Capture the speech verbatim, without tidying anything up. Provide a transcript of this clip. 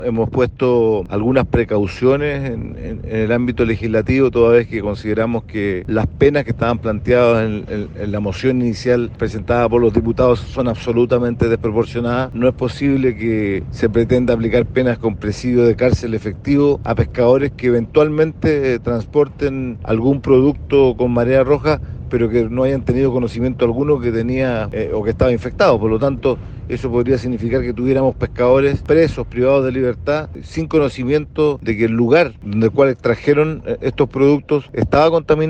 Hemos puesto algunas precauciones en, en- en el ámbito legislativo, toda vez que consideramos que las penas que estaban planteadas en, en- en la moción inicial presentada por los diputados son absolutamente desproporcionadas. No es posible que se pretenda aplicar penas con presidio de cárcel efectivo a pescadores que eventualmente eh, transporten algún producto con marea roja, pero que no hayan tenido conocimiento alguno que tenía eh, o que estaba infectado. Por lo tanto, eso podría significar que tuviéramos pescadores presos, privados de libertad, sin conocimiento de que el lugar del cual extrajeron eh, estos productos estaba contaminado.